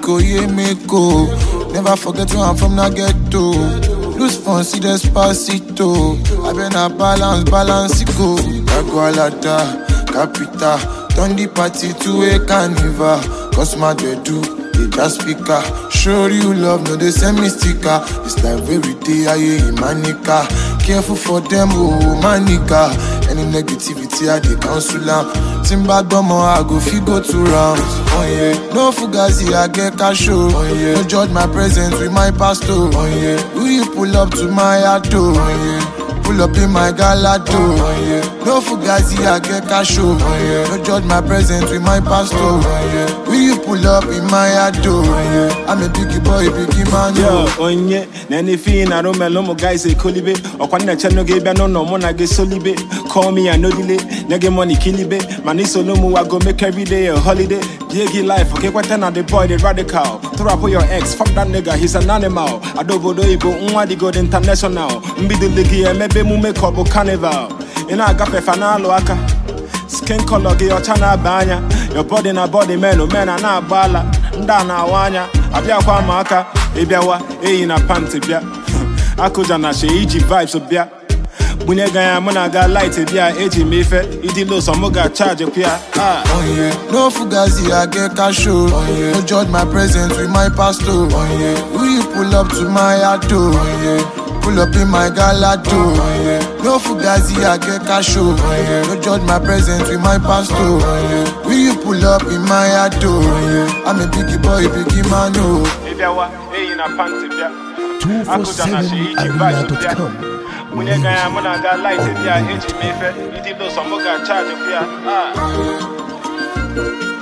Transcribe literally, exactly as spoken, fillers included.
go, yeah, me go. Never forget where I'm from, na ghetto. Lose fun, see despacito. I been a balance, balance it go. Agualada, capita. Turn the party to a carnival. Cause my do, they just speaker. Show you love, no they send me sticker. It's like every day I hear manica. Careful for them, oh manica. Any negativity I they cancel am. Timba domo I go fi go two rounds. Oh yeah, no fugazi I get cash oh yeah. No judge my presence with my pastor. Oh yeah, will you pull up to my auto? Oh yeah. Pull up in my galado, oh, yeah. No fugazi, I get cash, oh, yeah. No judge my presence with my pastor, oh, yeah. Will you pull up in my ado, oh, yeah. I'm a biggie boy, biggie man, yo, on ye, Nanny Finn, I don't know, guys, a colibe, or when I channel gave no no mona get solibe. Call me, I know delay, nigga money kilibe, Manisolomu, I go make every day a holiday. Yegi life, okay, what then are the boy, the radical. Throw up your ex, fuck that nigga, he's an animal. Adobo doibo, unwadi go international. Mbidu ligi, maybe mu make up carnival. In a gape fanalo aka. Skin color, get your chana banya. Your body na body, man, no man, and na bala. Ndana wanya, abia kwa maka. Ebiawa, e in a panty bia. Akujana, she iji vibes of bia. Bunyagaya, monaga light, bia, eji mefe. Idi lo, some moga charge, pia. Ah. Oh yeah, no fugazi, I get cash, oh yeah. No judge my presence with my pastor, oh yeah. Will you pull up to my auto, oh yeah. Pull up in my galado, oh yeah. No fugazi, I get cash, oh yeah. No judge my presence with my pastor, oh yeah. Will you pull up in my auto, oh yeah. I'm a biggie boy, biggie man, oh. Ebiawa, e in a panty bia. two four seven arena dot com. Munyagaya, monaga light, bia, eji mefe. Idi lo, some moga charge, pia. Ah.